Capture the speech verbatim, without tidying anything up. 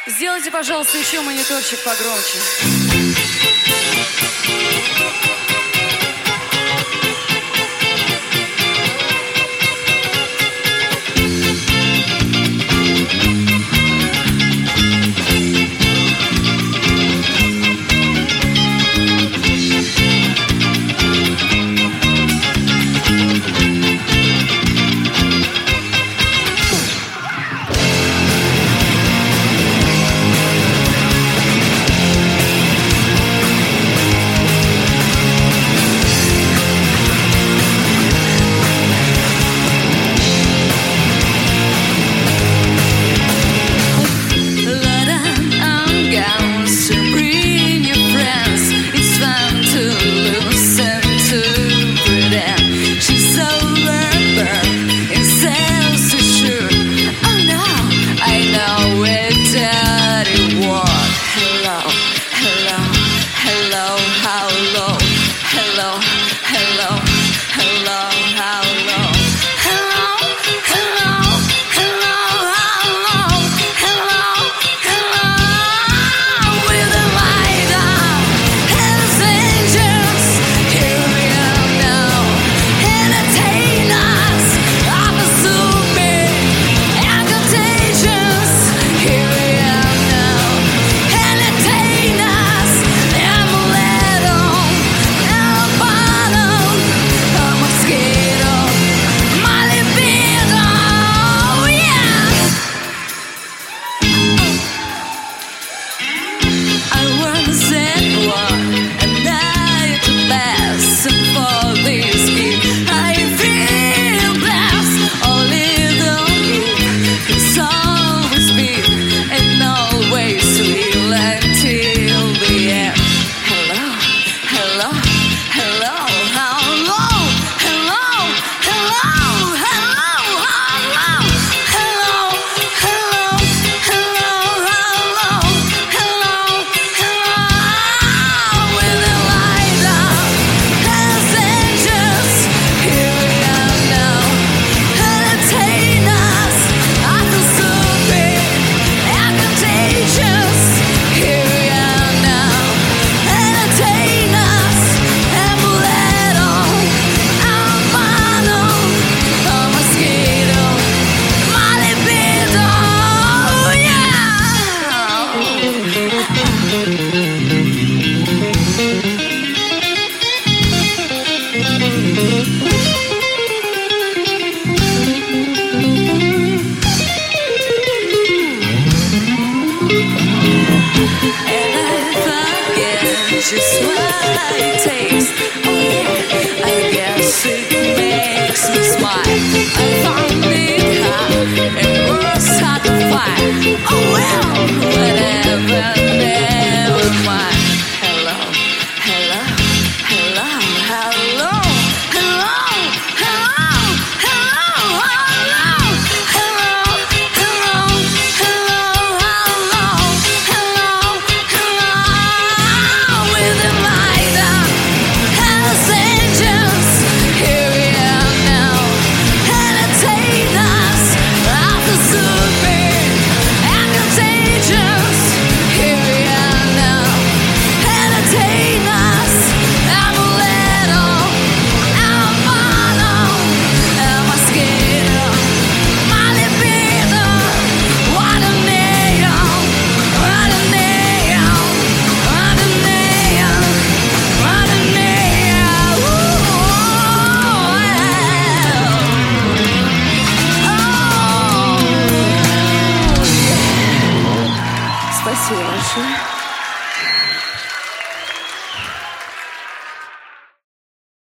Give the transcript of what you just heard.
Сделайте, пожалуйста, еще мониторчик погромче. Just what it takes. Oh yeah, I guess it makes me smile. I found it hard and was hard to find. Oh well, whatever, never mind. Hello, hello, hello, hello, hello, hello, hello, hello, hello, hello, hello, hello, hello. With the light up, Hells Angels, here we are now. Entertain us, after super and contagious. Here we are now. Entertain us, amuleto, albano, el mosquito, my libido. What a nail, what a nail, what a nail, what a nail. Ooh, oh, yeah. Спасибо большое.